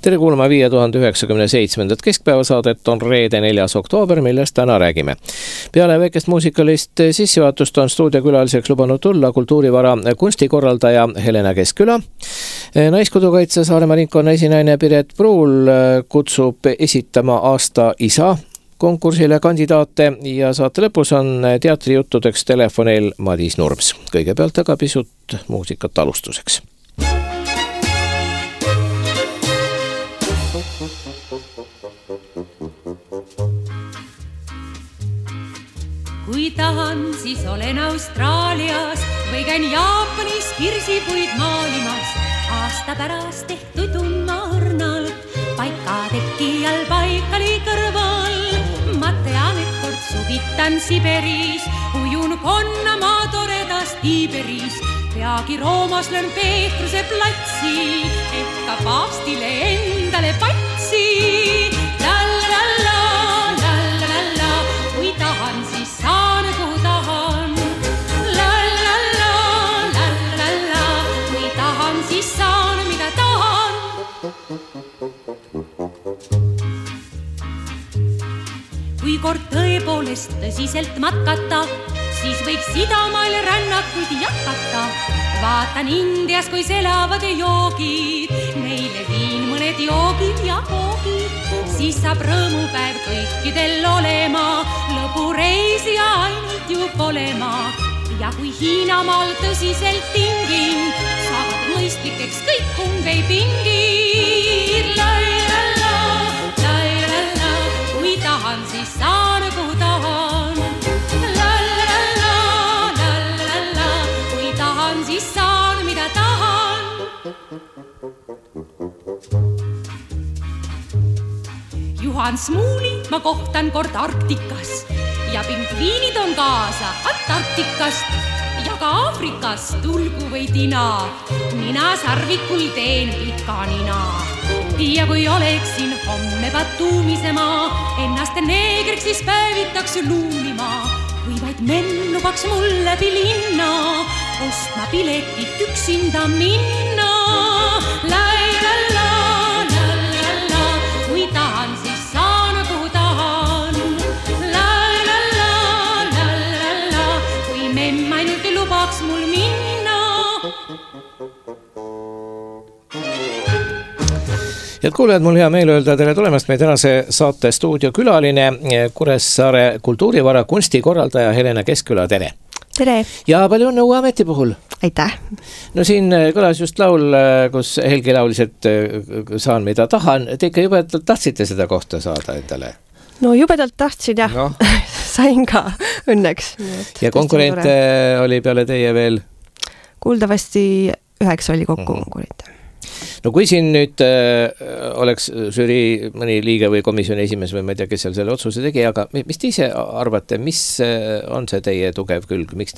Tere kuulama 5097. Keskpäevasaadet on reede 4. oktoober, millest täna räägime. Peale väikest muusikalist sissejuhatust on stuudiokülaliseks lubanud tulla kultuurivara kunstikorraldaja Helena Keskküla. Naiskodukaitse Saaremaa ringkonna esinaine Piret Pruul kutsub esitama aasta isa konkursile kandidaate ja saate lõpus on teatrijuttudeks telefonil Madis Nurms. Kõigepealt aga pisut muusikat alustuseks. Kui tahan, siis olen Austraalias või käin Jaapanis kirsipuid maalimas. Aasta pärast tehtud tundma õrnalt, paika teki all paikali kõrval. Ma tean, et kord suvitan Siberis, ujun Konnamaa toredas Tiiberis. Peagi Roomas löön Peetruse platsi, ehk ka paavstile endale patsi. Lallala, lallala, kui tahan, siis saan, kuhu tahan. Lallala, lallala, kui tahan, siis saan, mida tahan. Kui kord tõepoolest tõsiselt matkata, siis võiks idamail rännakuid jätkata. Vaatan Indias, kui selavad joogid, neile viin mõned joogid ja hoogid. Siis saab rõõmupäev kõikidel olema, lõpureisi ainult ju polema. Ja kui Hiinamaal tõsiselt tingin, saavad mõistlikeks kõik Hungei pingir. Lairalla, lairalla, kui tahan, siis saan, kuhu tahan. Lallala, lallala, kui tahan, siis saan, mida tahan. Juhan Smuuli ma kohtan kord Arktikas ja pingviinid on kaasa Antarktikast ja ka Aafrikast tulgu või tina. Mina sarvikul teen pika nina. Ja kui oleksin homme Batumisema, ennast neegriks siis päevitaks luulima. Kui vaid menn lubaks mul läbi linna, ostma piletit üksinda minna. Lailala, lallala, kui tahan, siis saan, kuhu tahan. Lailala, lallala, kui memm ainult lubaks mul minna. Head kuulajad, mul hea meel öelda tere tulemast meie tänase saate stuudiokülaline Kuressaare kultuurivara kunstikorraldaja Helena Keskküla, tere! Tere! Ja palju õnne uue ameti puhul! Aitäh! No siin kõlas just laul, kus Helgi laulis, et saan mida tahan. Te ikka jubedalt tahtsite seda kohta saada endale? No jubedalt tahtsin jah, no. Sain ka õnneks. Ja konkurente oli peale teie veel? Kuuldavasti 9 oli kokku konkurente. No kui siin nüüd oleks žürii mõni liige või komisjoni esimees või ma ei tea, kes seal selle otsuse tegi, aga mis te ise arvate, mis on see teie tugev külg, mis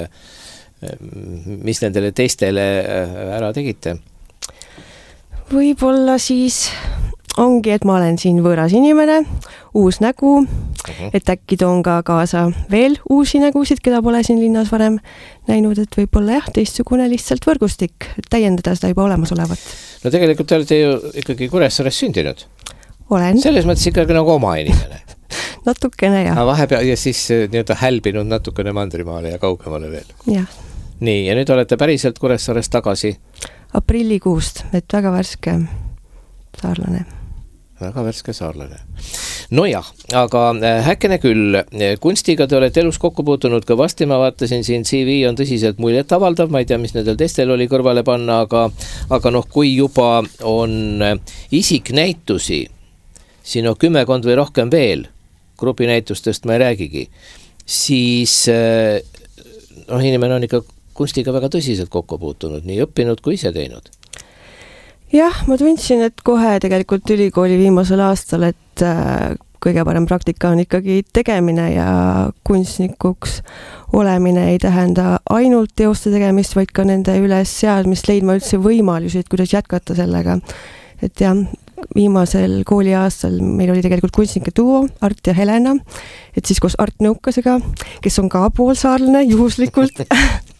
nendele teistele ära tegite? Võib-olla siis ongi, et ma olen siin võõras inimene, uus nägu, et äkki toon ka kaasa veel uusi nägusid, keda pole siin linnas varem näinud, et võib-olla jah, teistsugune lihtsalt võrgustik, täiendada seda juba olemasolevat. No tegelikult te olete ju ikkagi Kuressaares sündinud. Olen. Selles mõttes ikkagi nagu oma inimene. Natukene jah. Vahepeal ja siis nii-öelda hälbinud natukene Mandrimaale ja kaugemale veel. Jah. Nii, ja nüüd olete päriselt Kuressaares tagasi? Aprillikuust, et väga värske saarlane. Väga värske saarlane. No jah, aga häkkene küll. Kunstiga te olete elus kokku puutunud kõvasti, ma vaatasin siin CV on tõsiselt muljet avaldav, ma ei tea, mis nendel teistel oli kõrvale panna, aga noh, kui juba on isiknäitusi, siin on 10 või rohkem veel, grupinäitustest ma ei räägigi, siis noh, inimene on ikka kunstiga väga tõsiselt kokku puutunud, nii õppinud kui ise teinud. Jah, ma tundsin, et kohe tegelikult ülikooli viimasel aastal, et kõige parem praktika on ikkagi tegemine ja kunstnikuks olemine ei tähenda ainult teoste tegemist, vaid ka nende üles seadmist, leidma üldse võimalusi, kuidas jätkata sellega. Et jah, viimasel kooliaastal meil oli tegelikult kunstnike duo, Art ja Helena, et siis koos Art Nõukasega, kes on ka poolsaarlane juhuslikult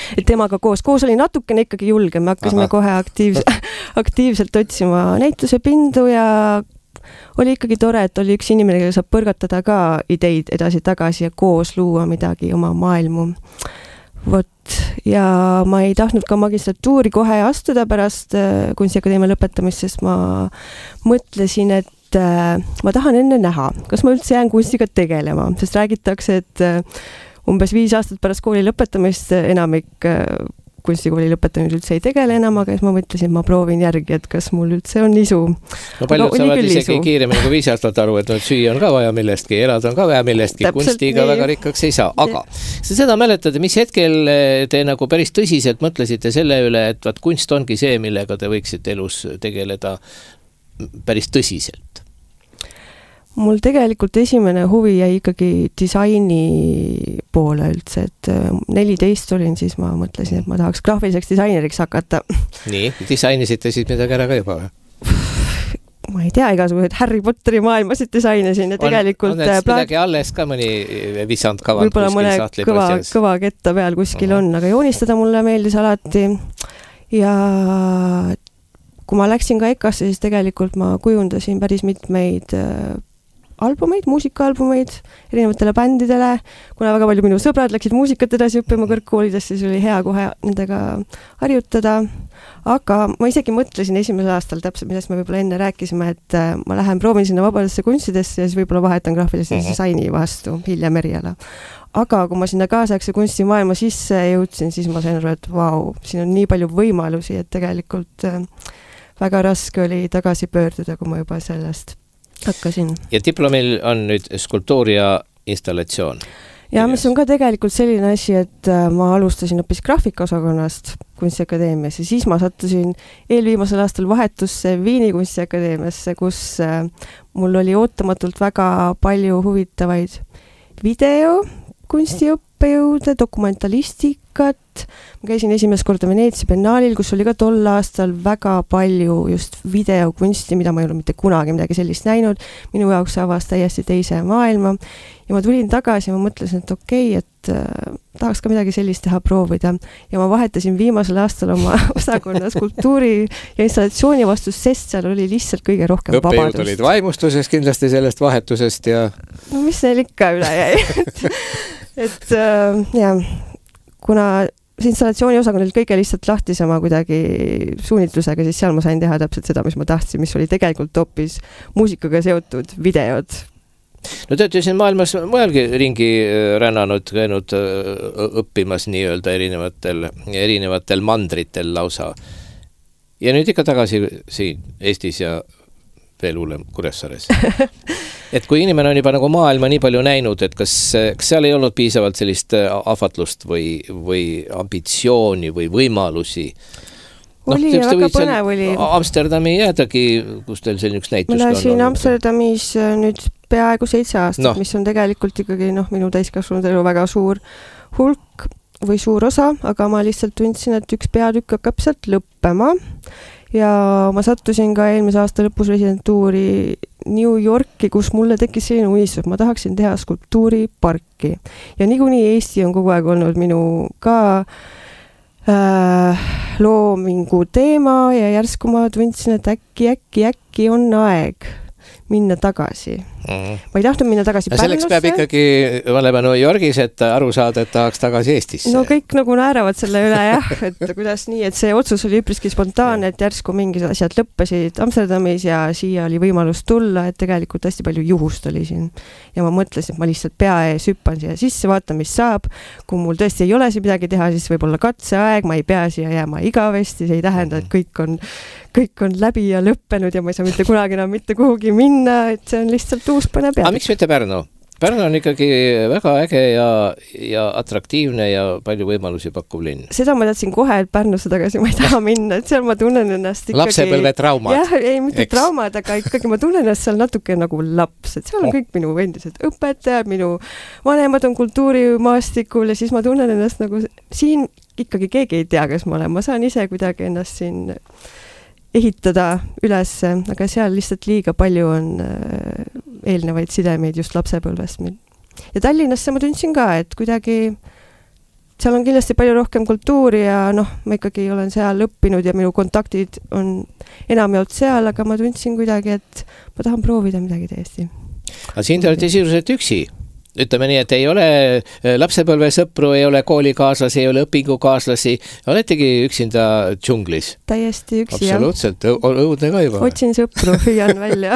et temaga koos oli natukene ikkagi julgem, me hakkasime kohe aktiivselt otsima näituse pindu ja oli ikkagi tore, et oli üks inimene, kelle saab põrgatada ka ideid edasi-tagasi ja koos luua midagi oma maailmu. Vot, ja ma ei tahtnud ka magistratuuri kohe astuda pärast Kunstiakadeemia lõpetamist, sest ma mõtlesin, et ma tahan enne näha, kas ma üldse jään kunstiga tegelema, sest räägitakse, et umbes 5 aastat pärast kooli lõpetamist enamik kunstikooli lõpetanud üldse ei tegele enam, aga ma mõtlesin, et ma proovin järgi, et kas mul üldse on isu. No paljud saavad isegi kiiremini kui 5 aastat aru, et süüa on ka vaja millestki, elada on ka vaja millestki, kunstiga väga rikkaks ei saa. Aga sa seda mäletad, mis hetkel te nagu päris tõsiselt mõtlesite selle üle, et kunst ongi see, millega te võiksite elus tegeleda päris tõsiselt? Mul tegelikult esimene huvi jäi ikkagi disaini poole üldse, et 14 olin, siis ma mõtlesin, et ma tahaks graafiliseks disaineriks hakata. Nii, disainisite siis midagi ära ka juba? Ma ei tea, igasugused Harry Potteri maailmasid disainisin ja tegelikult... On midagi alles ka mõni visand kavand kuskil sahtli posjas? Kõva ketta peal kuskil on, aga joonistada mulle meeldis alati ja kui ma läksin ka EKA-sse, siis tegelikult ma kujundasin päris mitmeid albumeid, muusikaalbumeid erinevatele bändidele, kuna väga palju minu sõbrad läksid muusikat edasi õppima kõrgkoolidest, siis oli hea kohe nendega harjutada, aga ma isegi mõtlesin esimesel aastal täpselt, millest me võib-olla enne rääkisime, et ma lähen proovin sinna vabadesse kunstidesse ja siis võib-olla vahetan graafilise disaini vastu hiljem eriala. Aga kui ma sinna kaasaegse kunstimaailma sisse jõudsin, siis ma sain aru, et vau, siin on nii palju võimalusi, et tegelikult väga raske oli tagasi pöörduda, kui ma juba sellest hakkasin. Ja diplomil on nüüd skulptuur ja installatsioon. Ja mis on ka tegelikult selline asi, et ma alustasin hoopis graafikaosakonnast Kunstiakadeemias ja siis ma sattusin eelviimasel aastal vahetusse Viini Kunstiakadeemiasse, kus mul oli ootamatult väga palju huvitavaid video kunstiõppejõude, dokumentalistikat. Ma käisin esimest korda Veneetsia biennaalil, kus oli ka tol aastal väga palju just videokunsti, mida ma ei ole mitte kunagi midagi sellist näinud. Minu jaoks avas täiesti teise maailma. Ja ma tulin tagasi ja ma mõtlesin, et okei, et tahaks ka midagi sellist teha proovida. Ja ma vahetasin viimasel aastal oma osakonna skulptuuri ja installatsiooni vastu, sest seal oli lihtsalt kõige rohkem vabadust. Õppejõud olid vaimustuses kindlasti sellest vahetusest ja... No mis neil ikka üle jäi? et kuna installatsiooni osakond oli kõige lihtsalt lahtisema kuidagi suunitlusega, siis seal ma sain teha täpselt seda, mis ma tahtsin, mis oli tegelikult hoopis muusikaga seotud videod. No te olete siin maailmas mujalgi ringi rännanud, käinud õppimas nii-öelda erinevatel mandritel lausa. Ja nüüd ikka tagasi siin Eestis ja veel hullem Kuressaares. Et kui inimene on juba nagu maailma nii palju näinud, et kas seal ei olnud piisavalt sellist ahvatlust või ambitsiooni või võimalusi? Oli ja väga põnev oli. Amsterdami jäädagi, kus teil selline üks näitus ma läksin Amsterdamis nüüd peaaegu 7 aastat, mis on tegelikult ikkagi minu täiskasvanud elu väga suur hulk või suur osa, aga ma lihtsalt tundsin, et üks peatükk hakkab sealt lõppema ja ma sattusin ka eelmise aasta lõpus residentuuri New Yorki, kus mulle tekkis selline unistus, ma tahaksin teha skulptuuriparki ja niikuinii Eesti on kogu aeg olnud minu ka loomingu teema ja järsku ma tundsin, et äkki on aeg minna tagasi. Ma ei tahtnud minna tagasi Pärnusse. Selleks peab ikkagi olema New Yorgis, et aru saada, et tahaks tagasi Eestisse. No kõik nagu naeravad selle üle jah, et kuidas nii, et see otsus oli üpriski spontaanne, et järsku mingid asjad lõppesid Amsterdamis ja siia oli võimalus tulla, et tegelikult hästi palju juhust oli siin. Ja ma mõtlesin, et ma lihtsalt pea ees hüppan siia sisse, vaatan, mis saab. Kui mul tõesti ei ole siin midagi teha, siis võib-olla katseaeg, ma ei pea siia jääma igavesti, see ei tähenda, et kõik on läbi ja lõppenud ja ma ei saa mitte kunagi enam mitte kuhugi minna, et see on lihtsalt uus põnev pead. Aga miks mitte Pärnu? Pärnu on ikkagi väga äge ja atraktiivne ja palju võimalusi pakkuv linn. Seda ma tahtsin kohe, et Pärnusse tagasi ma ei taha minna, et seal ma tunnen ennast ikkagi... Lapsepõlve traumad. Jah, ei mitte traumad, aga ikkagi ma tunnen ennast seal natuke nagu laps, et seal on kõik minu endised õpetajad, minu vanemad on kultuurimaastikul ja siis ma tunnen ennast nagu siin ikkagi keegi ei tea, kes ma olen. Ma saan ise kuidagi ennast siin ehitada üles, aga seal lihtsalt liiga palju on eelnevaid sidemeid just lapsepõlvest. Ja Tallinnasse ma tundsin ka, et kuidagi seal on kindlasti palju rohkem kultuuri ja ma ikkagi olen seal õppinud ja minu kontaktid on enamjaolt seal, aga ma tundsin kuidagi, et ma tahan proovida midagi täiesti. Aga siin te olete sisuliselt üksi. Ütleme nii, et ei ole lapsepõlvesõpru, ei ole koolikaaslasi, ei ole õpingukaaslasi. Oletegi üksinda džunglis. Täiesti üksi, absoluutselt, õudne ka juba. Otsin sõpru, hüüan välja.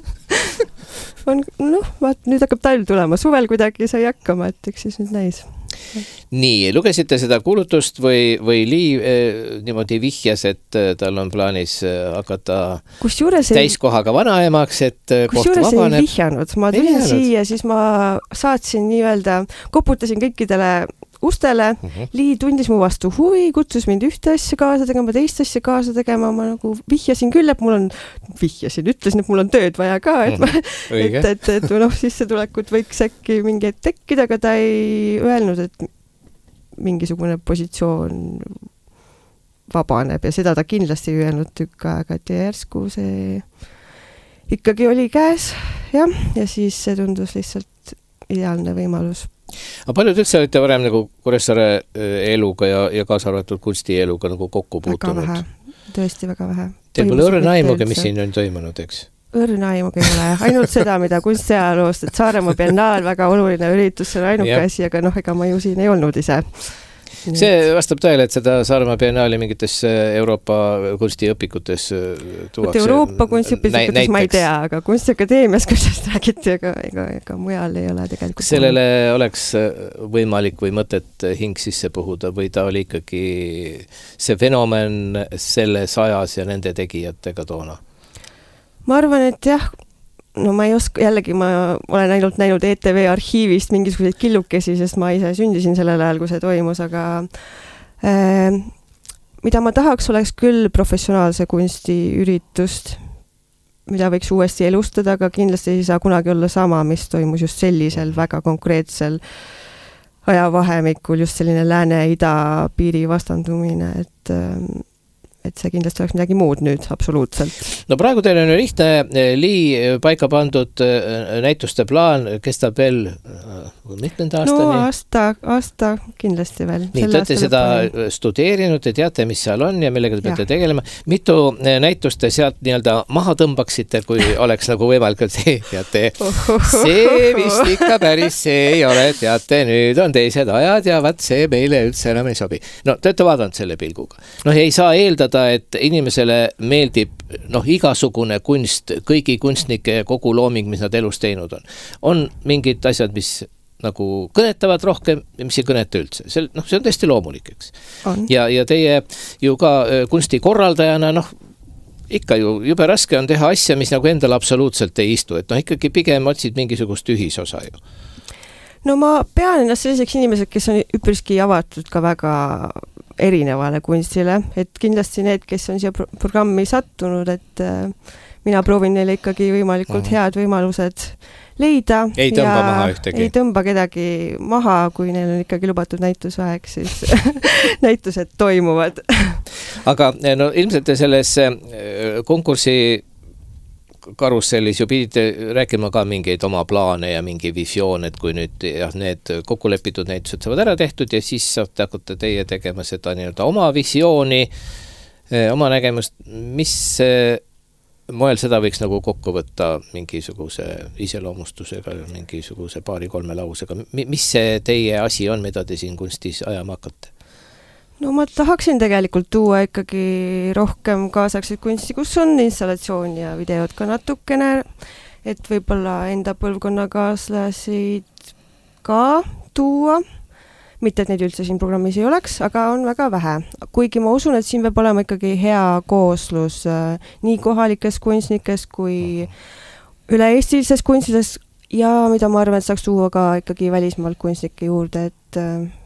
Nüüd hakkab talv tulema. Suvel kuidagi sai hakkama, et eks siis nüüd näis. Nii, lugesite seda kuulutust või Lii niimoodi vihjas, et tal on plaanis hakata täiskohaga vanaemaks, et koht vabaneb? Kusjuures ei vihjanud. Ma tulin siia, siis ma saatsin nii-öelda, koputasin kõikidele ustele. Lii tundis mu vastu huvi, kutsus mind ühte asja kaasa tegema, teist asja kaasa tegema. Ma nagu vihjasin küll, et ütlesin, et mul on tööd vaja ka, et sissetulekut võiks äkki mingi tekkida, aga ta ei öelnud, et mingisugune positsioon vabaneb ja seda ta kindlasti ei öelnud tükk aega, et järsku see ikkagi oli käes ja siis see tundus lihtsalt ideaalne võimalus. Aga paljud üldse olite varem nagu Kuressaare eluga ja kaasa arvatud kunstieluga nagu kokku puutunud? Väga vähe, tõesti väga vähe. Teil pole õrna aimugi, mis siin on toimunud, eks? Õrna aimugi ei ole, ainult seda, mida kunstiajaloost, et Saaremaa biennaal, väga oluline üritus, see on ainuke asi, aga ega ma ju siin ei olnud ise. See vastab tõele, et seda Saaremaa biennaali mingites Euroopa kunstiõpikutes tuuakse. Euroopa kunstiõpikutes ma ei tea, aga kunstiakadeemias, kui sellest räägiti, ega mujal ei ole tegelikult. Sellele oleks võimalik või mõtet hing sisse puhuda või ta oli ikkagi see fenomen selles ajas ja nende tegijatega toona? Ma arvan, et jah, ma ei oska, jällegi ma olen ainult näinud ETV arhiivist mingisuguseid killukesi, sest ma ise sündisin sellel ajal, kui see toimus, aga mida ma tahaks, oleks küll professionaalse kunstiüritust, mida võiks uuesti elustada, aga kindlasti ei saa kunagi olla sama, mis toimus just sellisel väga konkreetsel ajavahemikul, just selline lääne-ida piiri vastandumine, et see kindlasti oleks midagi muud nüüd, absoluutselt. No praegu teil on ju lihtne Lii paika pandud näituste plaan, kestab veel mitmenda aastani? Aasta kindlasti veel. Nii, te olete seda studeerinud, te teate, mis seal on ja millega te peate tegelema. Mitu näitust te sealt nii-öelda maha tõmbaksite, kui oleks nagu võimalik, et teate, see vist ikka päris see ei ole, teate, nüüd on teised ajad ja vaat see meile üldse enam ei sobi. No, te olete vaadanud selle pilguga. Ei saa eeldada, et inimesele meeldib igasugune kunst, kõigi kunstnike kogu looming, mis nad elus teinud on. On mingid asjad, mis nagu kõnetavad rohkem ja mis ei kõneta üldse. See on tõesti loomulik, eks. Ja teie ju ka kunstikorraldajana, ikka ju jube raske on teha asja, mis nagu endal absoluutselt ei istu. Et ikkagi pigem otsid mingisugust ühisosa ju. No ma pean ennast selliseks inimesed, kes on üpriski avatud ka väga erinevale kunstile, et kindlasti need, kes on siia programmi sattunud, et mina proovin neile ikkagi võimalikult head võimalused leida. Ei tõmba maha ühtegi. Ei tõmba kedagi maha, kui neil on ikkagi lubatud näitusaeg, siis näitused toimuvad. Aga ilmselt te selles konkursi karussellis ju pidite rääkima ka mingeid oma plaane ja mingi visioon, et kui nüüd need kokkulepitud näitused saavad ära tehtud ja siis saate hakata teie tegema seda nii-öelda oma visiooni, oma nägemust, mis moel seda võiks nagu kokku võtta mingisuguse iseloomustusega, mingisuguse 2-3 lausega. Mis see teie asi on, mida te siin kunstis ajama hakkate? No ma tahaksin tegelikult tuua ikkagi rohkem kaasaegseid kunsti, kus on installatsioon ja videod ka natukene, et võib-olla enda põlvkonnakaaslasid ka tuua. Mitte, et neid üldse siin programmis ei oleks, aga on väga vähe. Kuigi ma usun, et siin peab olema ikkagi hea kooslus nii kohalikes kunstnikes kui üle-eestilises kunstides ja mida ma arvan, et saaks tuua ka ikkagi välismaalt kunstnike juurde, et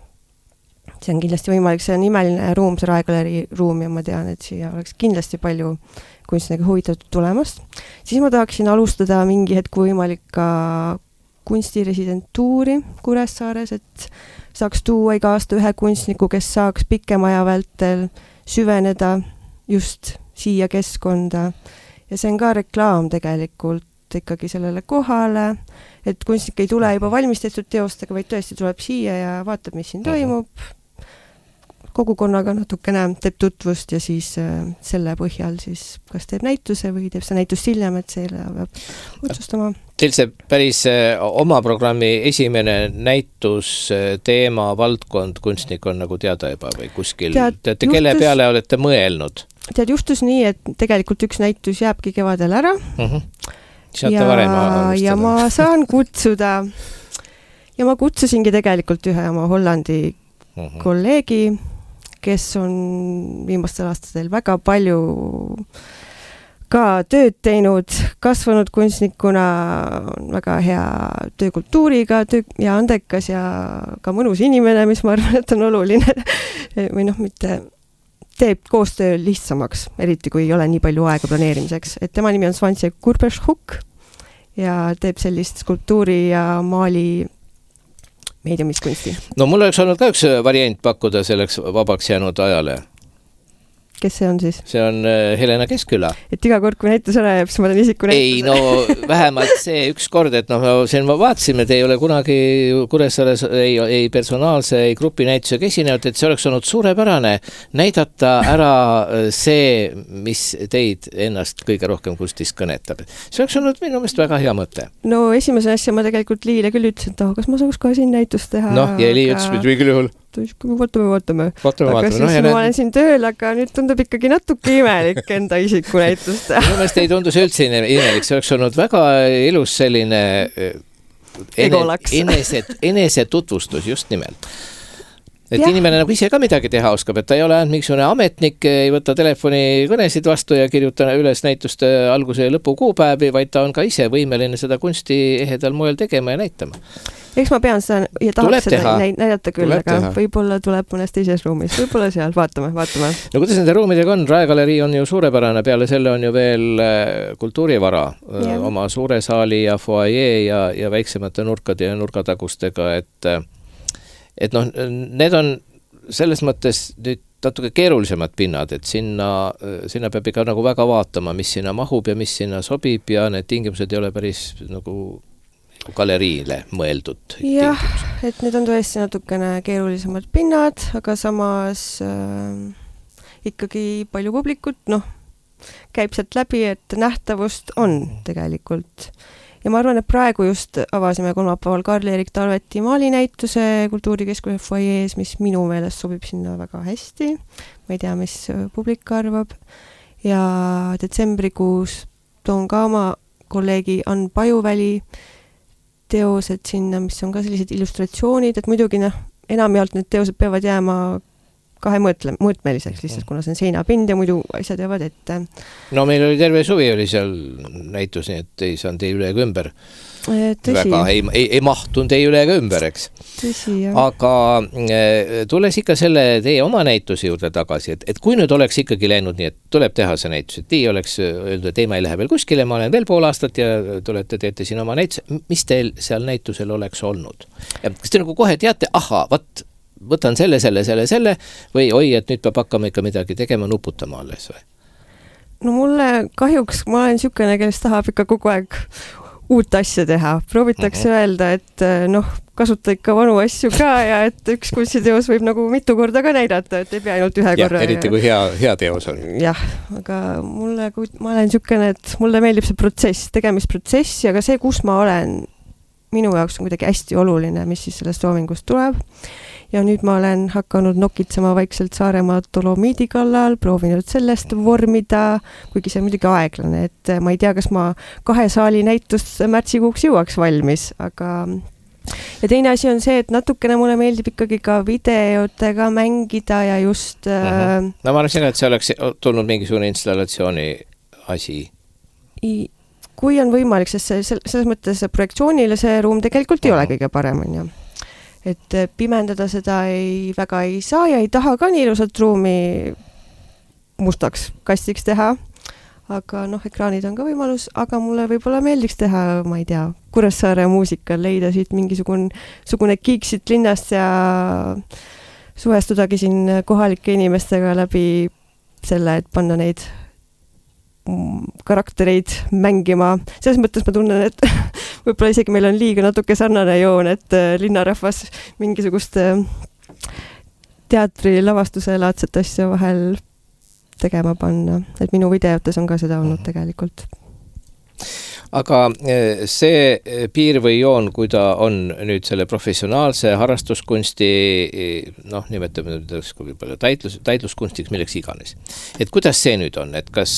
see on kindlasti võimalik, see on imeline ruum, see Raegaleri ruum ja ma tean, et siia oleks kindlasti palju kunstnike huvitatud tulemast. Siis ma tahaksin alustada mingi hetk võimalik ka kunstiresidentuuri Kuressaares, et saaks tuua iga aasta ühe kunstniku, kes saaks pikem aja vältel süveneda just siia keskkonda. Ja see on ka reklaam tegelikult ikkagi sellele kohale, et kunstnik ei tule juba valmistetud teostega, vaid tõesti tuleb siia ja vaatab, mis siin toimub, kogukonnaga natukene, teeb tutvust ja siis selle põhjal siis kas teeb näituse või teeb see näitust hiljem, et selle peab otsustama. Teil see päris oma programmi esimene näitus teema valdkond kunstnik on nagu teada juba või kuskil? Teate, kelle peale olete mõelnud? Tead, justus nii, et tegelikult üks näitus jääbki kevadel ära. Ja ma saan kutsuda ja ma kutsusingi tegelikult ühe oma Hollandi kolleegi, kes on viimastel aastatel väga palju ka tööd teinud, kasvanud kunstnikuna, väga hea töökultuuriga ja andekas ja ka mõnus inimene, mis ma arvan, et on oluline või mitte teeb koostöö lihtsamaks, eriti kui ei ole nii palju aega planeerimiseks. Et tema nimi on Svantje Kurbešhuk ja teeb sellist skulptuuri ja maali meediumiskunsti. No mul oleks olnud ka üks variant pakkuda selleks vabaks jäänud ajale. Kes see on siis? See on Helena Keskküla. Et iga kord, kui näitus ära jääb, siis ma olen isiku näitus. Ei, no vähemalt see üks kord, et siin ma vaatasime, et ei ole kunagi Kuressaares ei personaalse, ei grupi näitusega esinenud, et see oleks olnud suurepärane näidata ära see, mis teid ennast kõige rohkem kunstis kõnetab. See oleks olnud minu meelest väga hea mõte. No esimese asja ma tegelikult Liile küll ütlesin, et kas ma saaks ka siin näitust teha. Noh, ja Li ütles, et või küll juhul. Vaatame. Aga siis ma olen siin tööl, aga nüüd tundub ikkagi natuke imelik enda isiku näitust teha. Minu meelest ei tundus üldse imelik, see oleks olnud väga ilus selline enese tutvustus just nimelt. Et inimene nagu ise ka midagi teha oskab, et ta ei ole ainult mingisugune ametnik, ei võta telefoni kõnesid vastu ja kirjuta üles näituste alguse ja lõpu kuupäevi, vaid ta on ka ise võimeline seda kunsti ehedal moel tegema ja näitama. Eks ma pean seda ja tahaks seda näidata küll, aga võib-olla tuleb mõnes teises ruumis, võib-olla seal, vaatame. No kuidas nende ruumidega on? Raegalerii on ju suurepärane, peale selle on ju veel kultuurivara oma suure saali ja foajee ja väiksemate nurkade ja nurgatagustega, et noh, need on selles mõttes nüüd natuke keerulisemad pinnad, et sinna peab ikka nagu väga vaatama, mis sinna mahub ja mis sinna sobib ja need tingimused ei ole päris nagu galeriile mõeldud. Jah, et need on tõesti natukene keerulisemad pinnad, aga samas ikkagi palju publikut, käib sealt läbi, et nähtavust on tegelikult. Ja ma arvan, et praegu just avasime kolmapäeval Karl-Erik Talveti maalinäituse Kultuurikeskuse foajees, mis minu meelest sobib sinna väga hästi. Ma ei tea, mis publik arvab. Ja detsembrikuus toon ka oma kolleegi Ann Pajuväli teosed sinna, mis on ka sellised illustratsioonid, et muidugi enamjaolt need teosed peavad jääma kahemõõtmeliseks lihtsalt, kuna see on seinapind ja muidu asjad jäävad ette. No meil oli terve suvi oli seal näitus, nii et ei saanud ei üle ega ümber. Väga ei mahtunud ei üle ega ümber, eks. Tõsi, jah. Aga tulles ikka selle teie oma näituse juurde tagasi, et kui nüüd oleks ikkagi läinud nii, et tuleb teha see näitus, et teie oleks öeldud, et ei, ma ei lähe veel kuskile, ma olen veel pool aastat ja teete siin oma näitus, mis teil seal näitusel oleks olnud? Ja kas te nagu kohe teate, võtan selle või oi, et nüüd peab hakkama ikka midagi tegema, nuputama alles või? No mulle kahjuks, ma olen niisugune, kellest tahab ikka kogu aeg uut asja teha. Proovitakse öelda, et kasuta ikka vanu asju ka ja et üks kunstiteos võib nagu mitu korda ka näidata, et ei pea ainult ühe korra. Eriti kui hea teos on. Jah, aga ma olen niisugune, et mulle meeldib see protsess, tegemisprotsess, aga see, kus ma olen, minu jaoks on kuidagi hästi oluline, mis siis sellest loomingust tuleb. Ja nüüd ma olen hakanud nokitsema vaikselt Saaremaa Dolomiidi kallal, proovinud sellest vormida, kuigi see on muidugi aeglane, et ma ei tea, kas ma 2 saali näitust märtsikuuks jõuaks valmis, aga ja teine asi on see, et natukene mulle meeldib ikkagi ka videotega mängida ja just No ma arvasin, et see oleks tulnud mingisugune installatsiooni asi. Kui on võimalik, sest selles mõttes projektsioonile see ruum tegelikult ei ole kõige parem, on ju. Et pimendada seda väga ei saa ja ei taha ka nii ilusat ruumi mustaks kastiks teha, aga ekraanid on ka võimalus, aga mulle võib-olla meeldiks teha, ma ei tea, Kuressaare muusikal leida siit mingisugune kiik siit linnast ja suhestudagi siin kohalike inimestega läbi selle, et panna neid karaktereid mängima. Selles mõttes ma tunnen, et võib-olla isegi meil on liiga natuke sarnane joon, et linnarahvas mingisugust teatri lavastuse laadset asja vahel tegema panna, et minu videotes on ka seda olnud tegelikult. Aga see piir või joon, kui ta on nüüd selle professionaalse harrastuskunsti, noh, nimetame võib-olla taitluskunstiks, milleks iganes. Et kuidas see nüüd on, et kas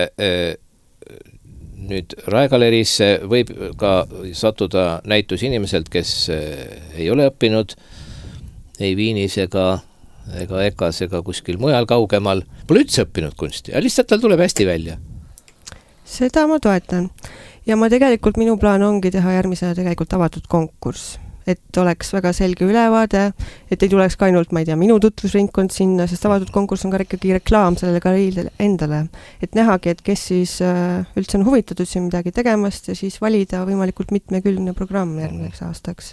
nüüd Rae galeriisse võib ka sattuda näitus inimeselt, kes ei ole õppinud ei Viinis ega EKAs ega kuskil mujal kaugemal, pole üldse õppinud kunsti, aga lihtsalt tal tuleb hästi välja. Seda ma toetan. Ja ma tegelikult, minu plaan ongi teha järgmisena tegelikult avatud konkurss, et oleks väga selge ülevaade, et ei tuleks ka ainult, ma ei tea, minu tutvusringkond sinna, sest avatud konkurss on ka ikkagi reklaam sellele galeeriile endale, et nähagi, et kes siis üldse on huvitatud siin midagi tegemast ja siis valida võimalikult mitmekülgne programm järgmiseks aastaks.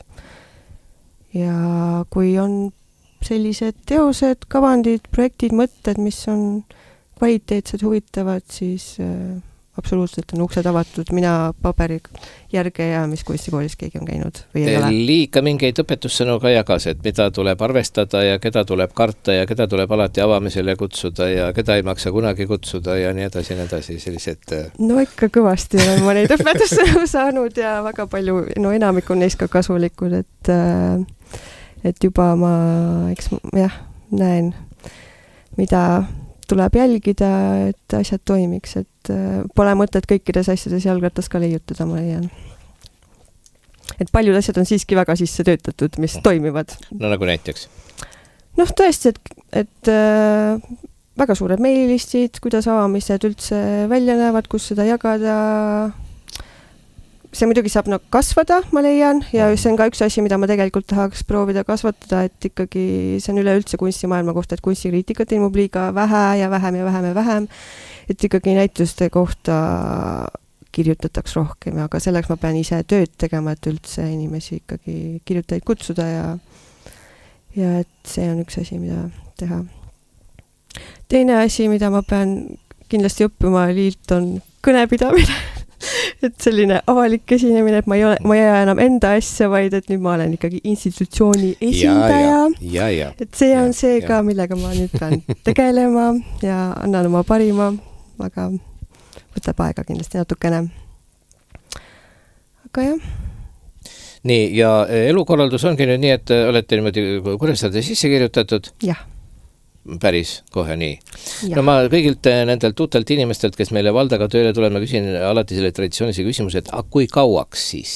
Ja kui on sellised teosed, kavandid, projektid, mõtted, mis on kvaliteetsed, huvitavad, siis absoluutselt on uksed avatud, mina paberi järge ja mis kunstikoolis keegi on käinud või ei ole. Liika mingeid õpetussõnu ka jagas, et mida tuleb arvestada ja keda tuleb karta ja keda tuleb alati avamisele kutsuda ja keda ei maksa kunagi kutsuda ja nii edasi, sellised... No ikka kõvasti olen ma neid õpetussõnu saanud ja väga palju, no enamik on neist ka kasulikud, et juba ma, eks jah, näen, mida tuleb jälgida, et asjad toimiks, et pole mõtet kõikides asjades jalgratas ka leiutada, ma leian. Et paljud asjad on siiski väga sisse töötatud, mis toimivad. No nagu näiteks? Noh, tõesti, et väga suured meililistid, kuidas avamised üldse välja näevad, kus seda jagada. See muidugi saab kasvada, ma leian, ja see on ka üks asi, mida ma tegelikult tahaks proovida kasvatada, et ikkagi see on üleüldse kunstimaailma kohta, et kunstikriitikat ilmub liiga vähe ja vähem ja vähem ja vähem, et ikkagi näituste kohta kirjutataks rohkem, aga selleks ma pean ise tööd tegema, et üldse inimesi ikkagi kirjutajaid kutsuda ja et see on üks asi, mida teha. Teine asi, mida ma pean kindlasti õppima liilt, on kõnepidamine. Et selline avalik esinemine, et ma ei aja enam enda asja, vaid et nüüd ma olen ikkagi institutsiooni esindaja. Ja. Et see on see ka, millega ma nüüd pean tegelema ja annan oma parima, aga võtab aega kindlasti natukene. Aga jah. Nii, ja elukorraldus ongi nüüd nii, et olete niimoodi Kuressaarde sisse kirjutatud? Jah. Päris kohe nii. No ma kõigilt nendelt uutelt inimestelt, kes meile valdaga tööle tulema, küsin alati selle traditsioonilise küsimuse, et kui kauaks siis?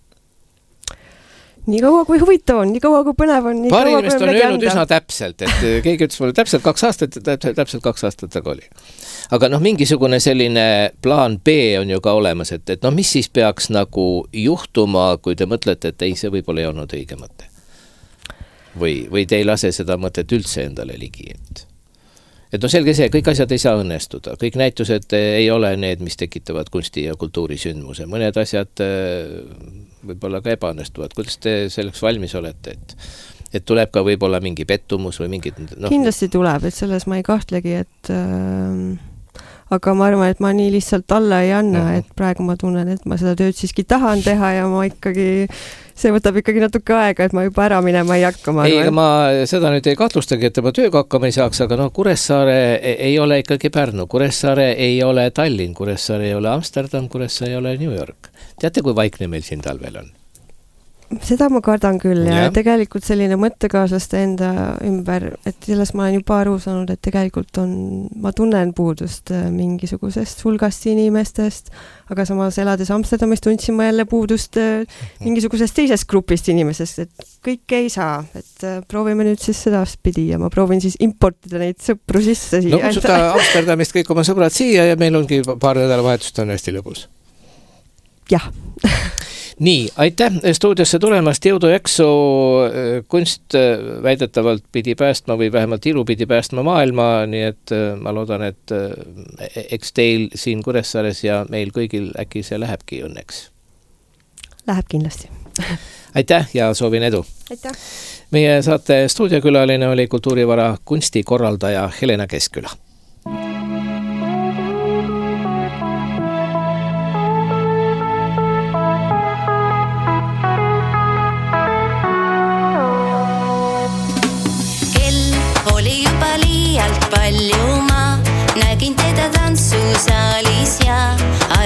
Nii kaua kui huvitav on, nii kaua kui põnev on, nii Paar kaua kui on öelnud üsna täpselt, et keegi ütles mulle täpselt 2 aastat taga oli. Aga mingisugune selline plaan B on ju ka olemas, et mis siis peaks nagu juhtuma, kui te mõtlete, et ei, see võib-olla ei olnud õige mõte? Või te ei lase seda mõtet üldse endale ligi, et selge see, kõik asjad ei saa õnnestuda, kõik näitused ei ole need, mis tekitavad kunsti- ja kultuurisündmuse, mõned asjad võib-olla ka ebaõnnestuvad, kuidas te selleks valmis olete, et tuleb ka võib-olla mingi pettumus või mingid... Kindlasti tuleb, et selles ma ei kahtlegi, et aga ma arvan, et ma nii lihtsalt alla ei anna, et praegu ma tunnen, et ma seda tööd siiski tahan teha ja ma ikkagi... See võtab ikkagi natuke aega, et ma juba ära minema ei hakka. Ei, ma seda nüüd ei kahtlustagi, et ma tööga hakkama ei saaks, aga Kuressaare ei ole ikkagi Pärnu, Kuressaare ei ole Tallinn, Kuressaare ei ole Amsterdam, Kuressaare ei ole New York. Teate, kui vaikne meil siin talvel on? Seda ma kardan küll ja tegelikult selline mõttekaaslaste enda ümber, et sellest ma olen juba aru saanud, et tegelikult ma tunnen puudust mingisugusest hulgast inimestest, aga samas elades Amsterdamis tundsin ma jälle puudust mingisugusest teisest grupist inimesest, et kõik ei saa, et proovime nüüd siis sedapidi ja ma proovin siis importida neid sõpru sisse siia. Kutsuta Amsterdamist kõik oma sõbrad siia ja meil ongi paar nädalavahetust on hästi lõbus. Jah. Nii, aitäh stuudiosse tulemast, jõudu jaksu, kunst väidetavalt pidi päästma või vähemalt ilu pidi päästma maailma, nii et ma loodan, et eks teil siin Kuressaares ja meil kõigil äkki see lähebki õnneks. Läheb kindlasti. Aitäh ja soovin edu. Aitäh. Meie saate stuudiokülaline oli kultuurivara kunstikorraldaja Helena Keskküla.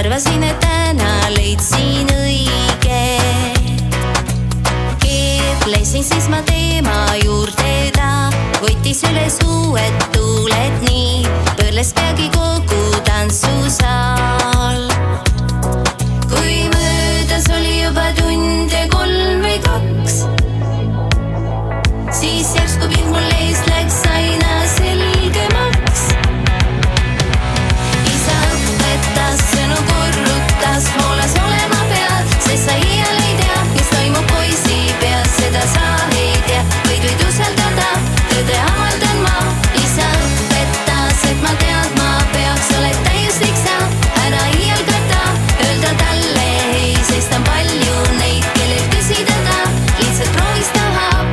arvasin, et täna leidsin õige. Keerlesin siis ma teema juurde ta, võttis üles uued tuuled nii, põles peagi kogu tantsusaal. Kui möödas oli juba tund ja 3 või 2, siis järsku pilt mul eest läks aina selgemaks. Isa õpetas, sõnu korrutas, hoolas olema pead, sest sa iial ei tea, mis toimub poisi peas, seda sa ei tea, võid usaldada, tõde avaldan ma. Isa õpetas, et ma tead, ma peaks, oled täiuslik sa, ära iial karta, öelda talle ei, sest on palju neid, kellel küsida ta, lihtsalt proovis tahab.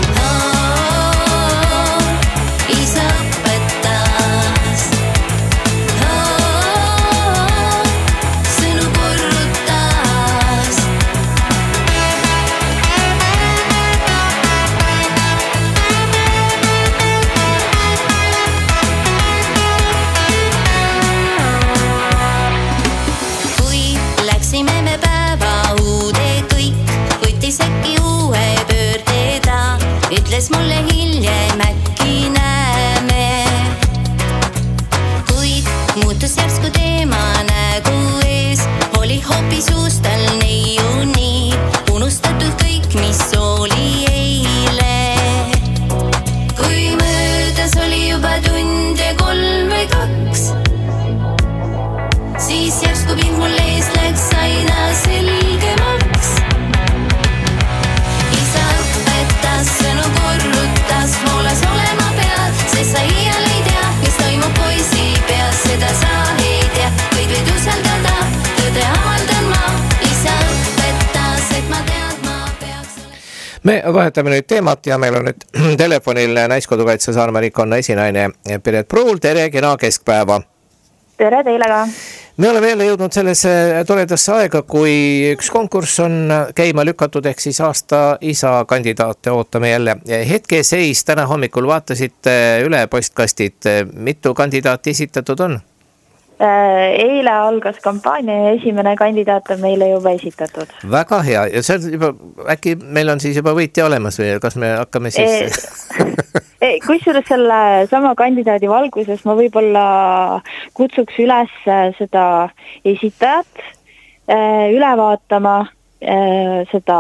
Isa õpetas, sõnu korrutas. Kui läksime me päeva uude kõik, võttis äkki uue pöörde ta, ütles mulle hiljem äkki näeme. Kuid muutus järsku teema nägu ees, oli hoopis uus tal neiu nii, unustatud kõik, mis oli eile. Kui möödas oli juba tund ja 3 või 2, siis järsku pind mul ees läks aina selgemaks. Isa õpetas, sõnu korrutas, hoolas olema pead, sest sa iial ei tea, mis toimub poisi peas, seda sa ei tea, võid usaldada, tõde avaldan ma. Isa õpetas, et ma tead, ma peaks. Me vahetame nüüd teemat ja meil on nüüd telefonil Naiskodukaitse Saarma-Rikonna esinaine Piret Pruul. Tere, kena keskpäeva. Tere teile ka. Me oleme jälle jõudnud sellesse toredasse aega, kui üks konkurss on käima lükatud, ehk siis aasta isa kandidaate ootame jälle. Hetkeseis täna hommikul vaatasite üle postkastid, mitu kandidaati esitatud on? Eile algas kampaania ja esimene kandidaat on meile juba esitatud. Väga hea. Ja see juba, äkki meil on siis juba võitja olemas või kas me hakkame siis... Kusjuures selle sama kandidaadi valguses ma võib-olla kutsuks üles seda esitajat üle vaatama seda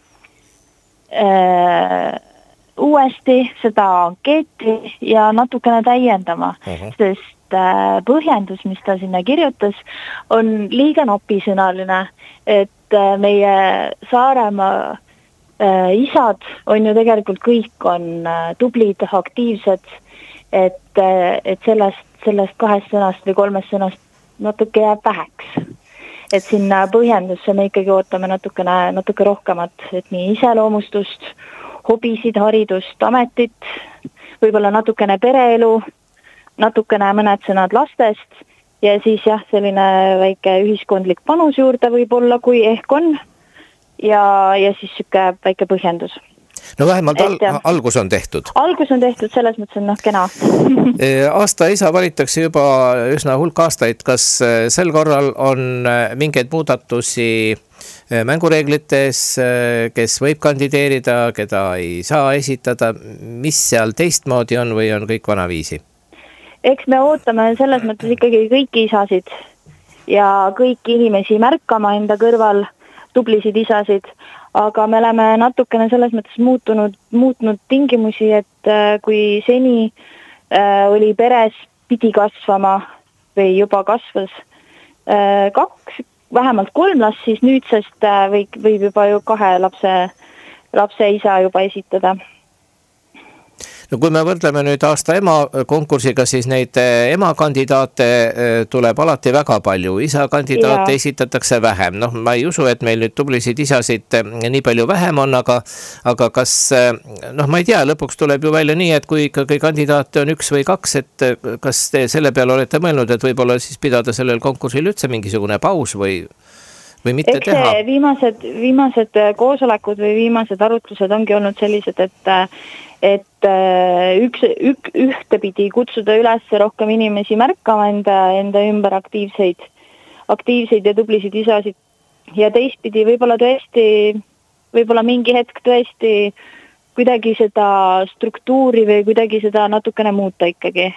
uuesti, seda ankeeti ja natukene täiendama, sest põhjendus, mis ta sinna kirjutas, on liiga napisõnaline, et meie Saaremaa isad on ju tegelikult kõik on tublid, aktiivsed, et sellest 2 sõnast või 3 sõnast natuke jääb väheks. Et sinna põhjendusse me ikkagi ootame natuke rohkemat, et nii iseloomustust, hobisid, haridust, ametit, võib-olla natukene pereelu, natukene mõned sõnad lastest ja siis jah, selline väike ühiskondlik panus juurde võib-olla, kui ehk on. Ja siis süke väike põhjendus. No vähemalt algus on tehtud. Algus on tehtud, selles mõttes on kena. Aasta isa valitakse juba üsna hulk aastaid. Kas sel korral on mingeid muudatusi mängureeglites, kes võib kandideerida, keda ei saa esitada? Mis seal teistmoodi on või on kõik vanaviisi? Eks me ootame selles mõttes ikkagi kõiki isasid ja kõiki inimesi märkama enda kõrval, tublisid isasid, aga me oleme natukene selles mõttes muutnud tingimusi, et kui seni oli peres, pidi kasvama või juba kasvas 2, vähemalt 3 last, siis nüüdsest võib juba ju 2 lapse isa juba esitada. No kui me võrdleme nüüd aasta ema konkursiga, siis neid ema kandidaate tuleb alati väga palju. Isa kandidaate esitatakse vähem. No ma ei usu, et meil nüüd tublisid isasid nii palju vähem on, aga kas, ma ei tea, lõpuks tuleb ju välja nii, et kui ikkagi kandidaate on 1 või 2, et kas te selle peale olete mõelnud, et võib-olla siis pidada sellel konkursil üldse mingisugune paus või mitte teha? Viimased koosolekud või viimased arutlused ongi olnud sellised, et ühtepidi kutsuda üles rohkem inimesi märkama enda ümber aktiivseid aktiivseid ja tublisid isasid. Ja teistpidi võib-olla mingi hetk tõesti kuidagi seda struktuuri või kuidagi seda natukene muuta ikkagi.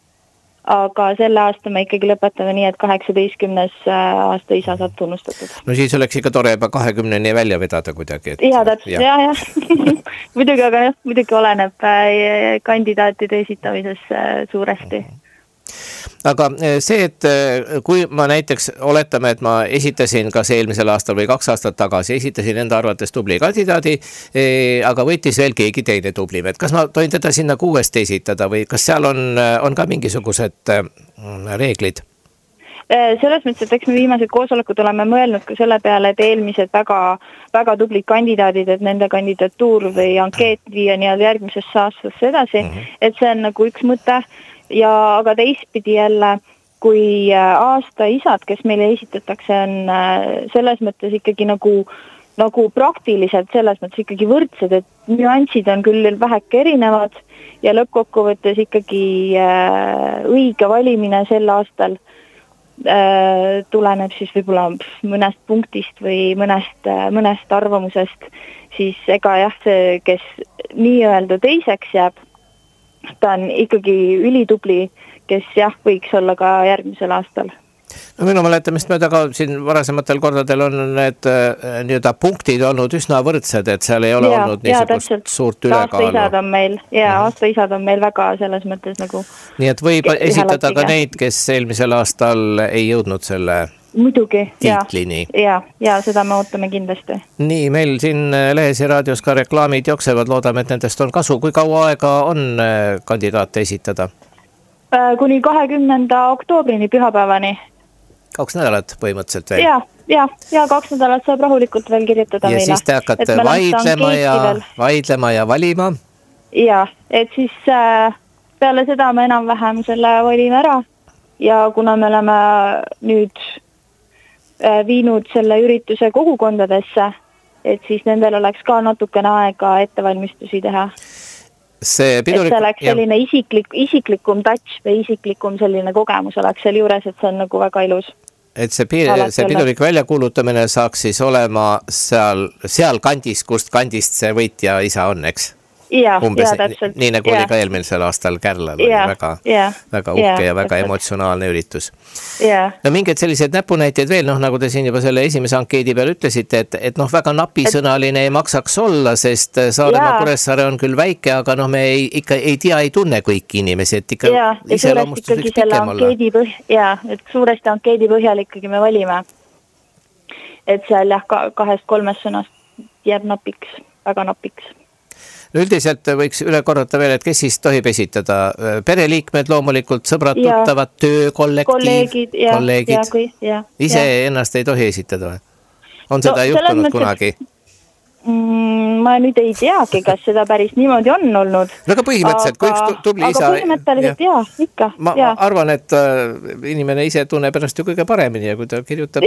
Aga selle aasta me ikkagi lõpetame nii, et 18. aasta isa saab tunnustatud. No siis oleks ikka tore juba 20-ni välja vedada kuidagi. Ja täpselt, ja. muidugi, aga muidugi oleneb kandidaatide esitamises suuresti. Aga see, et kui ma näiteks oletame, et ma esitasin kas eelmisel aastal või 2 aastat tagasi, esitasin enda arvates tubli kandidaadi, aga võitis veel keegi teine tublim, et kas ma tohin teda sinna uuesti esitada või kas seal on ka mingisugused reeglid? Selles mõttes, et eks me viimased koosolekud oleme mõelnud ka selle peale, et eelmised väga tublid kandidaadid, et nende kandidatuur või ankeet viia nii-öelda järgmisesse aastasse edasi, et see on nagu üks mõte. Ja aga teistpidi jälle, kui aasta isad, kes meile esitatakse, on selles mõttes ikkagi nagu praktiliselt selles mõttes ikkagi võrdsed, et nüansid on küll väheke erinevad ja lõppkokkuvõttes ikkagi õige valimine sel aastal tuleneb siis võib-olla mõnest punktist või mõnest arvamusest, siis ega jah, see, kes nii-öelda teiseks jääb, ta on ikkagi ülitubli, kes jah, võiks olla ka järgmisel aastal. No minu mäletamist mööda ka siin varasematel kordadel on need nii-öelda punktid olnud üsna võrdsed, et seal ei ole olnud niisugust suurt ülekaalu. Aasta isad on meil väga selles mõttes nagu... Nii et võib esitada ka neid, kes eelmisel aastal ei jõudnud selle... Muidugi, tiitlini. Ja seda me ootame kindlasti. Nii, meil siin Lehes ja raadios ka reklaamid jooksevad, loodame, et nendest on kasu. Kui kaua aega on kandidaate esitada? Kuni 20. oktoobrini pühapäevani. 2 nädalat põhimõtteliselt veel? Ja 2 nädalat saab rahulikult veel kirjutada meile. Ja siis te hakkate vaidlema ja valima? Ja, et siis peale seda me enam-vähem selle valime ära ja kuna me oleme nüüd viinud selle ürituse kogukondadesse, et siis nendel oleks ka natukene aega ettevalmistusi teha. See oleks selline isiklikum touch või isiklikum selline kogemus oleks seal juures, et see on nagu väga ilus. Et see pidulik väljakuulutamine saaks siis olema seal kandis, kust kandist see võitja isa on, eks? Umbes, täpselt. Nii nagu oli ka eelmisel aastal Kärlal, oli väga uhke ja väga emotsionaalne üritus. No mingeid sellised näpunäiteid veel, nagu te siin juba selle esimese ankeedi peal ütlesite, et väga napisõnaline ei maksaks olla, sest Saaremaa Kuressaare on küll väike, aga me ikka ei tea, ei tunne kõiki inimesi, et ikka iseloomustus võiks pikem olla. Et suuresti ankeedi põhjal ikkagi me valime. Et seal 2-3 sõnast jääb napiks, väga napiks. Üldiselt võiks üle korrata veel, et kes siis tohib esitada? Pereliikmed loomulikult, sõbrad, tuttavad, töökollektiiv, kolleegid. Ise ennast ei tohi esitada või? On seda juhtunud kunagi? Ma nüüd ei teagi, kas seda päris niimoodi on olnud. No aga põhimõtteliselt, kui üks tubli isa... Aga põhimõtteliselt ikka. Ma arvan, et inimene ise tunneb ennast ju kõige paremini ja kui ta kirjutab...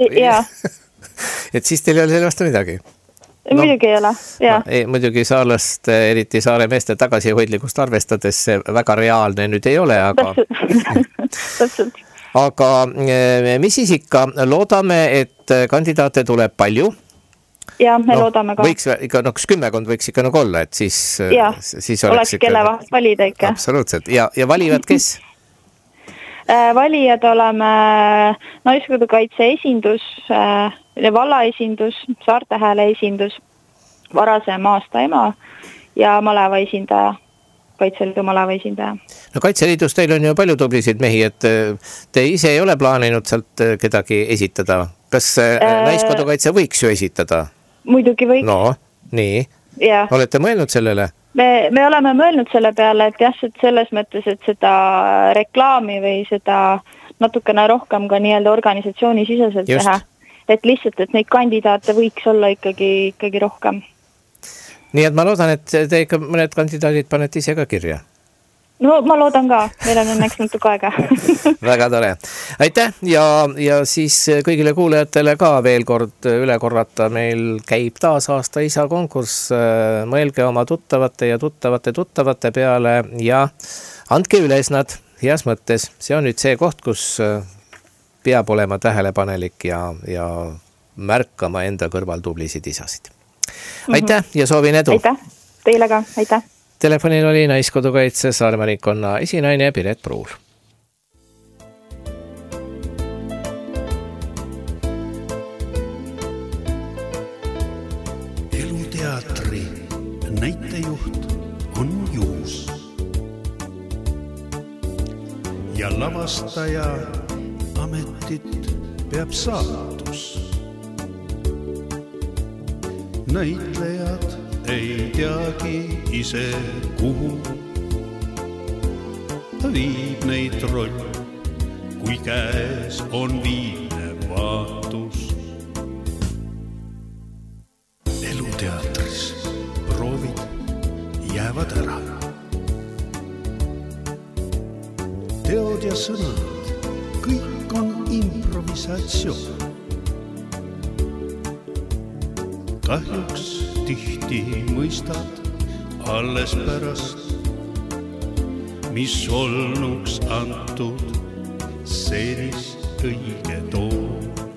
Et siis teil ei ole selle vastu midagi. Muidugi ei ole, muidugi saarlast, eriti saare meeste tagasihoidlikust arvestades see väga reaalne nüüd ei ole, aga... Täpselt. Aga mis siis ikka, loodame, et kandidaate tuleb palju? Ja, me loodame ka. Võiks ikka, 10 võiks ikka olla, et siis oleks kelle vahest valida ikka. Absoluutselt, ja valivad kes? Valijad oleme Naiskodukaitse esindus, vallaesindus, Saarte Hääle esindus, varasem aasta ema ja maleva esindaja, Kaitseliidu maleva esindaja. No Kaitseliidus teil on ju palju tublisid mehi, et te ise ei ole plaaninud sealt kedagi esitada. Kas Naiskodukaitse võiks ju esitada? Muidugi võiks. No, nii. Olete mõelnud sellele? Me oleme mõelnud selle peale, et jah, selles mõttes, et seda reklaami või seda natukene rohkem ka nii-öelda organisatsiooni siseselt teha. Et lihtsalt, et neid kandidaate võiks olla ikkagi rohkem. Nii et ma loodan, et te ikka mõned kandidaadid panete ise ka kirja. No ma loodan ka, meil on õnneks natuke aega. Väga tore. Aitäh ja siis kõigile kuulajatele ka veel kord üle korrata. Meil käib taas aasta isa konkurss. Mõelge oma tuttavate ja tuttavate peale ja andke üles nad heas mõttes. See on nüüd see koht, kus peab olema tähelepanelik ja märkama enda kõrval tublisid isasid. Aitäh ja soovin edu! Aitäh! Teile ka, aitäh! Telefonil oli Naiskodukaitse Saaremaa ringkonna esinaine Piret Pruul. Eluteatri näitejuht on Juus ja lavastaja ametit peab saatus. Näitlejad ei teagi ise kuhu viib neid roll, kui käes on viimne vaatus. Eluteatris proovid jäävad ära. Teod ja sõnad, kõik on improvisatsioon. Kahjuks tihti mõistad alles pärast, mis olnuks antud seenis õige toon.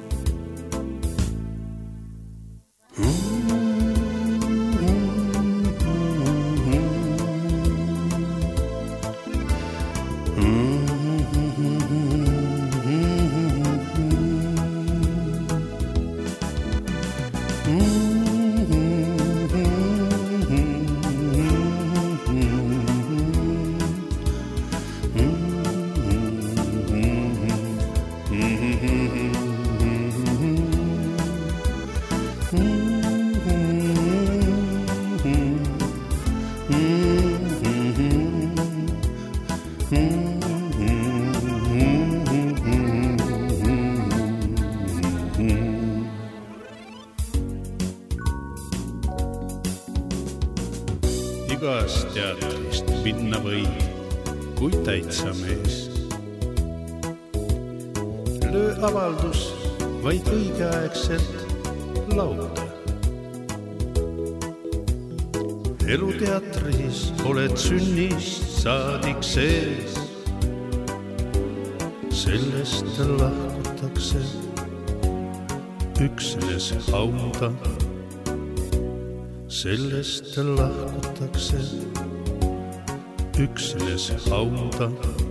Igast teatrist minna võid, kui täitsa mees. Löö avaldus vaid õigeaegselt lauda. Eluteatris oled sünnist saadik sees. Sellest lahkutakse üksnes hauda. Sellest lahkutakse üksnes hauda.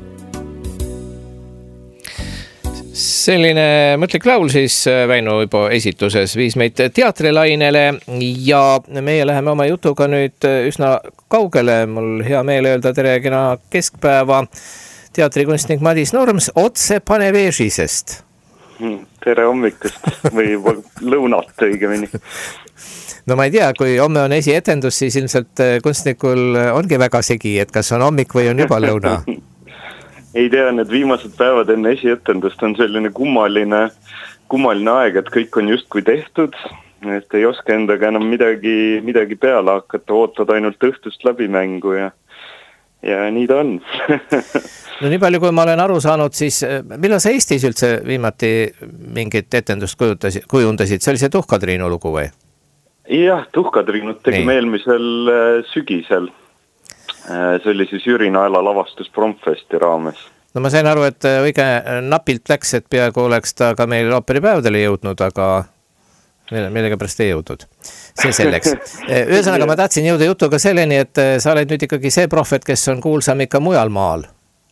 Selline mõtlik laul siis Väino Uibo esituses viis meid teatrilainele ja meie läheme oma jutuga nüüd üsna kaugele. Mul hea meel öelda tere kena keskpäeva teatrikunstnik Madis Norms otse Panevežisest. Tere hommikust või lõunat õigemini. No ma ei tea, kui homme on esietendus, siis ilmselt kunstnikul ongi väga segi, et kas on hommik või on juba lõuna? Ei tea, need viimased päevad enne esietendust on selline kummaline aeg, et kõik on just kui tehtud, et ei oska endaga enam midagi peale hakata, ootad ainult õhtust läbi mängu ja nii ta on. No nii palju, kui ma olen aru saanud, siis millal sa Eestis üldse viimati mingit etendust kujundasid? See oli see Tuhkatriinu lugu või? Jah, Tuhkatriinut tegime eelmisel sügisel. See oli siis Jüri Naela lavastus Promfesti raames. No ma sain aru, et õige napilt läks, et peaaegu oleks ta ka meil ooperipäevadele jõudnud, aga millega pärast ei jõudnud. See selleks. Ühesõnaga ma tahtsin jõuda jutuga selleni, et sa oled nüüd ikkagi see prohvet, kes on kuulsam ikka mujal maal.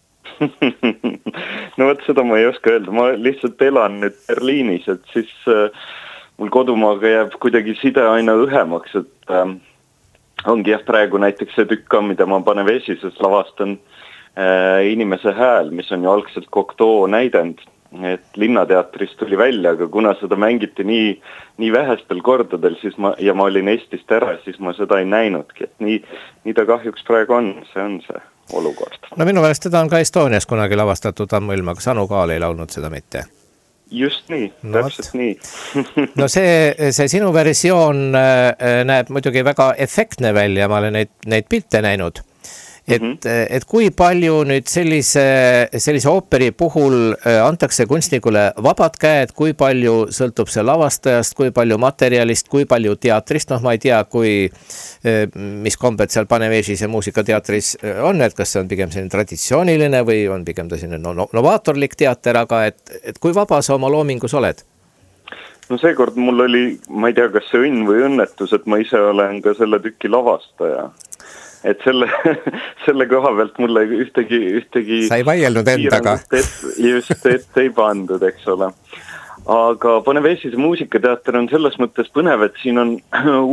No võt, seda ma ei oska öelda. Ma lihtsalt elan nüüd Berliinis, et siis mul kodumaaga jääb kuidagi side aina õhemaks, et ongi jah praegu näiteks see tükk, mida ma Panevežises lavastan Inimese hääl, mis on ju algselt Cocteau näidend, et Linnateatrist tuli välja, aga kuna seda mängiti nii vähestel kordadel siis ma olin Eestist ära, siis ma seda ei näinudki, et nii ta kahjuks praegu on see olukord. No minu meelest teda on ka Estonias kunagi lavastatud ammu ilma, aga Anu Kaal ei laulnud seda mitte. Just nii, täpselt nii. No see sinu versioon näeb muidugi väga efektne välja, ma olen neid pilte näinud. et kui palju nüüd sellise ooperi puhul antakse kunstnikule vabad käed, kui palju sõltub see lavastajast, kui palju materjalist, kui palju teatrist, ma ei tea, mis kombed seal Panevežis ja muusikateatris on, et kas see on pigem selline traditsiooniline või on pigem ta selline novaatorlik teater, aga et kui vaba sa oma loomingus oled? No seekord mul oli, ma ei tea, kas see õnn või õnnetus, et ma ise olen ka selle tüki lavastaja. Et selle koha pealt mulle ühtegi sa ei vaielnud endaga. Just, et ei pandud, eks ole. Aga Panevežis muusikateater on selles mõttes põnev, et siin on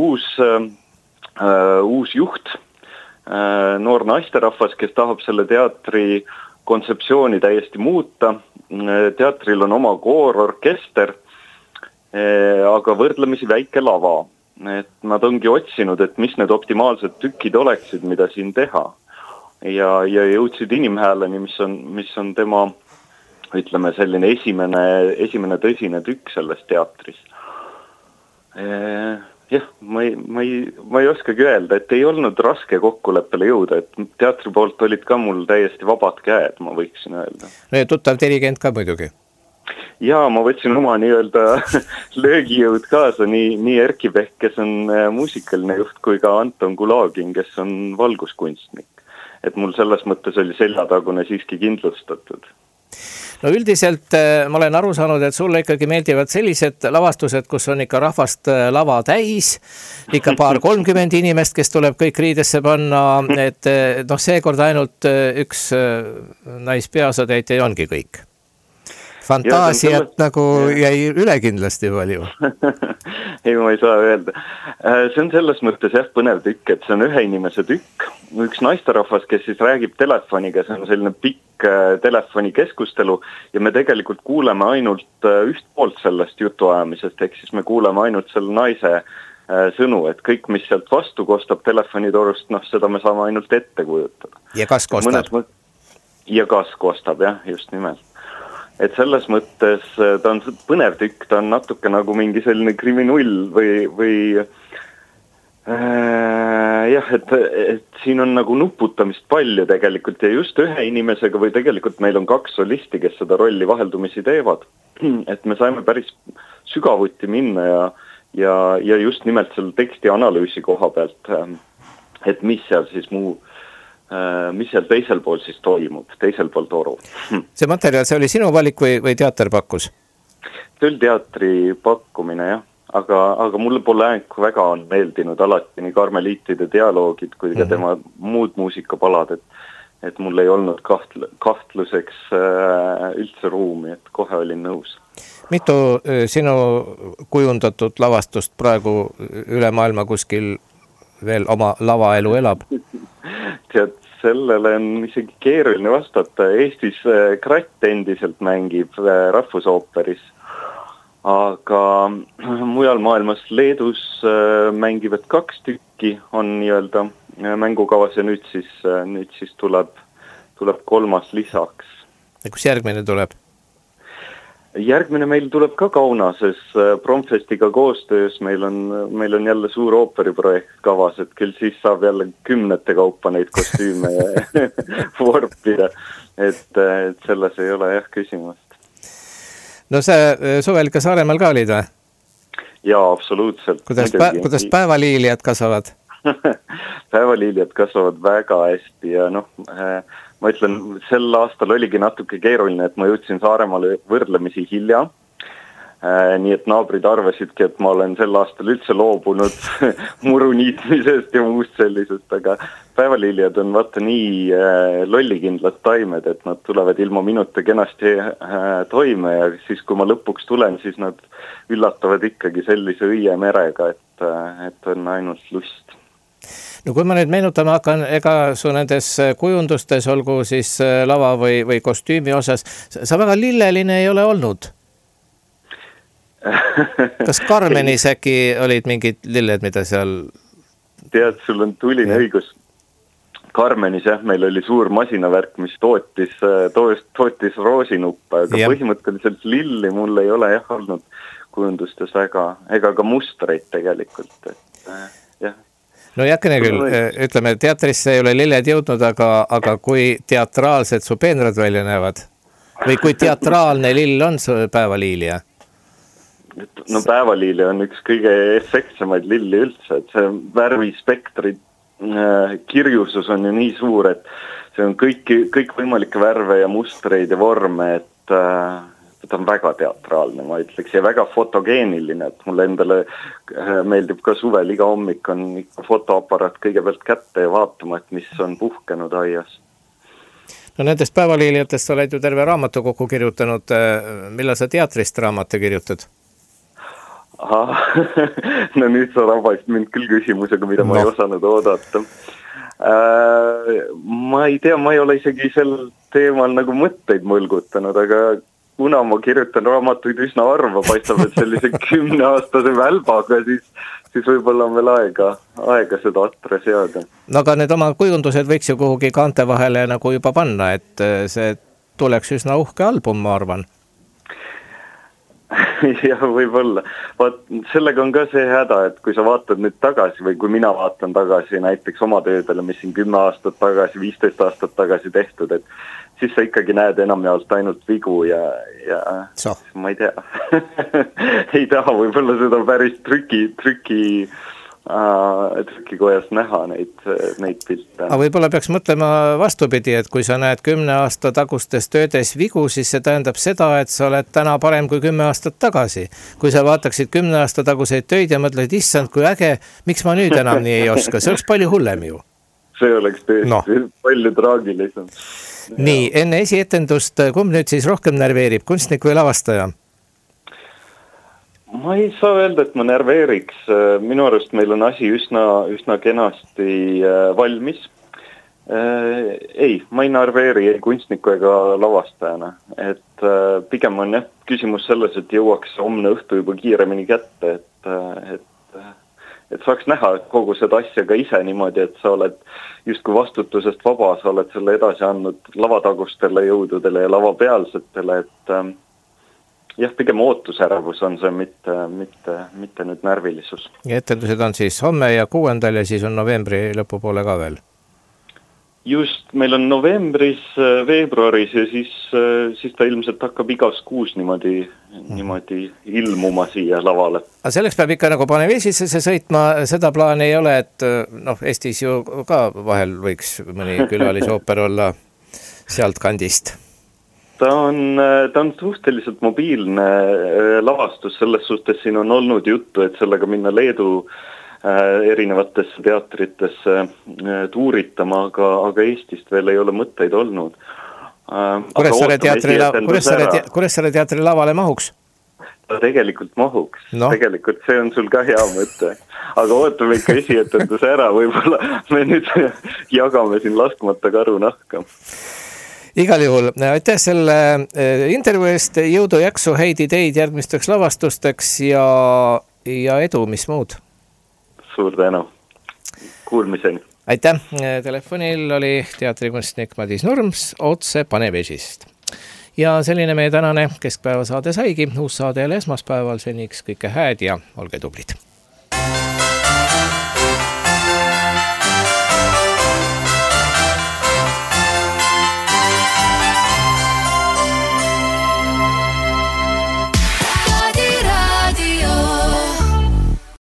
uus juht, noor naisterahvas, kes tahab selle teatri kontseptsiooni täiesti muuta. Teatril on oma koor, orkester, aga võrdlemisi väike lava. Et nad ongi otsinud, et mis need optimaalsed tükid oleksid, mida siin teha. Ja jõudsid inimhääleni, mis on tema, ütleme, selline esimene tõsine tükk selles teatris. Jah, ma ei oskagi öelda, et ei olnud raske kokkuleppele jõuda, et teatri poolt olid ka mul täiesti vabad käed, ma võiksin öelda. No ja tuttav dirigent ka muidugi. Ja ma võtsin oma nii-öelda löögijõud kaasa, nii Erki Pehk, kes on muusikaline juht, kui ka Anton Kulagin, kes on valguskunstnik. Et mul selles mõttes oli seljatagune siiski kindlustatud. No üldiselt ma olen aru saanud, et sulle ikkagi meeldivad sellised lavastused, kus on ikka rahvast lava täis, ikka 30 inimest, kes tuleb kõik riidesse panna, et seekord ainult üks naispeaosatäitja ongi kõik. Fantaasiat nagu jäi üle kindlasti palju. Ei, ma ei saa öelda. See on selles mõttes põnev tükk, et see on ühe inimese tükk. Üks naisterahvas, kes siis räägib telefoniga, see on selline pikk telefonikeskustelu ja me tegelikult kuuleme ainult üht poolt sellest jutuajamisest, ehk siis me kuuleme ainult selle naise sõnu, et kõik, mis sealt vastu kostab telefonitorust, seda me saame ainult ette kujutada. Ja kas kostab? Ja kas kostab, jah, just nimelt. Et selles mõttes ta on põnev tükk, ta on natuke nagu mingi selline kriminull või et siin on nagu nuputamist palju tegelikult ja just ühe inimesega või tegelikult meil on 2 solisti, kes seda rolli vaheldumisi teevad. Et me saime päris sügavuti minna ja just nimelt selle teksti analüüsi koha pealt, et mis seal siis mis seal teisel pool siis toimub, teisel pool toru. See materjal, see oli sinu valik või teater pakkus? See oli teatri pakkumine, jah. Aga mulle Polenko väga on meeldinud alati nii Karmeliitide dialoogid kui ka tema muud muusikapalad, et mul ei olnud kahtluseks üldse ruumi, et kohe olin nõus. Mitu sinu kujundatud lavastust praegu üle maailma kuskil veel oma lavaelu elab? Tead, sellele on isegi keeruline vastata. Eestis Kratt endiselt mängib Rahvusooperis, aga mujal maailmas Leedus mängivad 2 tükki, on nii-öelda mängukavas ja nüüd siis tuleb 3. lisaks. Ja kus järgmine tuleb? Järgmine meil tuleb ka Kaunases Promfestiga koostöös, meil on jälle suur ooperiprojekt kavas, et küll siis saab jälle 10 kaupa neid kostüüme vorpida, et selles ei ole küsimust. No sa suvel ka Saaremaal ka olid või? Jaa, absoluutselt. Kuidas päevaliilijad kasvavad? Päevaliilijad kasvavad väga hästi ja ma ütlen, sel aastal oligi natuke keeruline, et ma jõudsin Saaremaale võrdlemisi hilja. Nii et naabrid arvasidki, et ma olen sel aastal üldse loobunud muru niitmisest ja muust sellisest, aga päevaliilijad on vaata nii lollikindlad taimed, et nad tulevad ilma minuta kenasti toime ja siis kui ma lõpuks tulen, siis nad üllatavad ikkagi sellise õiemerega, et on ainult lust. No kui ma nüüd meenutama hakkan, ega su nendes kujundustes, olgu siis lava või kostüümi osas, sa väga lilleline ei ole olnud. Kas Karmenis äkki olid mingid lilled, mida seal? Tead, sul on tuline õigus. Karmenis meil oli suur masinavärk, mis tootis roosinuppe, aga põhimõtteliselt lilli mul ei ole olnud kujundustes väga, ega ka mustreid tegelikult, et jah. no jätkene küll, ütleme, teatrisse ei ole lilled jõudnud, aga kui teatraalsed su peenrad välja näevad või kui teatraalne lill on su päevaliilja? No päevaliili on üks kõige efektsemaid lilli üldse, et see värvispektri kirjusus on ju nii suur, et see on kõik võimalikke värve ja mustreid ja vorme, et ta on väga teatraalne, ma ütleks, ja väga fotogeeniline, et mulle endale meeldib ka suvel iga hommik on ikka fotoaparaat kõigepealt kätte ja vaatama, et mis on puhkenud aias. No nendest päevaliilijatest oled ju terve raamatu kokku kirjutanud. Millal sa teatrist raamatu kirjutad? No nüüd sa rabasid mind küll küsimusega, mida ma ei osanud oodata. Ma ei tea, ma ei ole isegi sel teemal nagu mõtteid mõlgutanud, aga kuna ma kirjutan raamatuid üsna harva, paistab, et sellise 10-aastase välbaga, siis võib-olla on veel aega seda atre seada. No aga need oma kujundused võiks ju kuhugi kaante vahele nagu juba panna, et see tuleks üsna uhke album, ma arvan. Jah, võib-olla. Sellega on ka see häda, et kui sa vaatad nüüd tagasi või kui mina vaatan tagasi näiteks oma töödele, mis siin 10 aastat tagasi, 15 aastat tagasi tehtud, et siis sa ikkagi näed enamjaolt ainult vigu ja ma ei tea. Ei taha võib-olla seda päris trükikojas näha neid pilte. Aga võib-olla peaks mõtlema vastupidi, et kui sa näed 10 aasta tagustes töödes vigu, siis see tähendab seda, et sa oled täna parem kui 10 aastat tagasi. Kui sa vaataksid 10 aasta taguseid töid ja mõtled, issand, kui äge, miks ma nüüd enam nii ei oska, see oleks palju hullem ju. See oleks tõesti palju traagilisem. Nii, enne esietendust, kumb nüüd siis rohkem närveerib, kunstnik või lavastaja? Ma ei saa öelda, et ma närveeriks. Minu arust meil on asi üsna kenasti valmis. Ei, ma ei närveeri ei kunstniku ega lavastajana. Et pigem on küsimus selles, et jõuaks homne õhtu juba kiiremini kätte, et saaks näha kogu seda asja ka ise niimoodi, et sa oled justkui vastutusest vaba, sa oled selle edasi andnud lavatagustele jõududele ja lavapealsetele, et pigem ootusärevus on see, mitte nüüd närvilisus. Ja etendused on siis homme ja 6. ja siis on novembri lõpupoole ka veel? Just, meil on novembris, veebruaris ja siis ta ilmselt hakkab igas kuus niimoodi ilmuma siia lavale. Aga selleks peab ikka nagu Panevežisesse sõitma, seda plaani ei ole, et Eestis ju ka vahel võiks mõni külalisooper olla sealt kandist. Ta on suhteliselt mobiilne lavastus, selles suhtes siin on olnud juttu, et sellega minna Leedu erinevatesse teatritesse tuuritama, aga Eestist veel ei ole mõtteid olnud. Kuressaare teatri lavale mahuks? Ta tegelikult mahuks. Tegelikult see on sul ka hea mõte. Aga ootame ikka esietenduse ära, võib-olla me nüüd jagame siin laskmata karu nahka. Igal juhul, aitäh selle intervjuu eest, jõudu jaksu, häid ideid järgmisteks lavastusteks ja edu, mis muud? Suur tänu. Kuulmiseni. Aitäh. Telefonil oli teatrikunstnik Madis Nurms otse Panevežist. Ja selline meie tänane keskpäeva saade saigi. Uus saade jälle esmaspäeval, seniks kõike hääd ja olge tublid.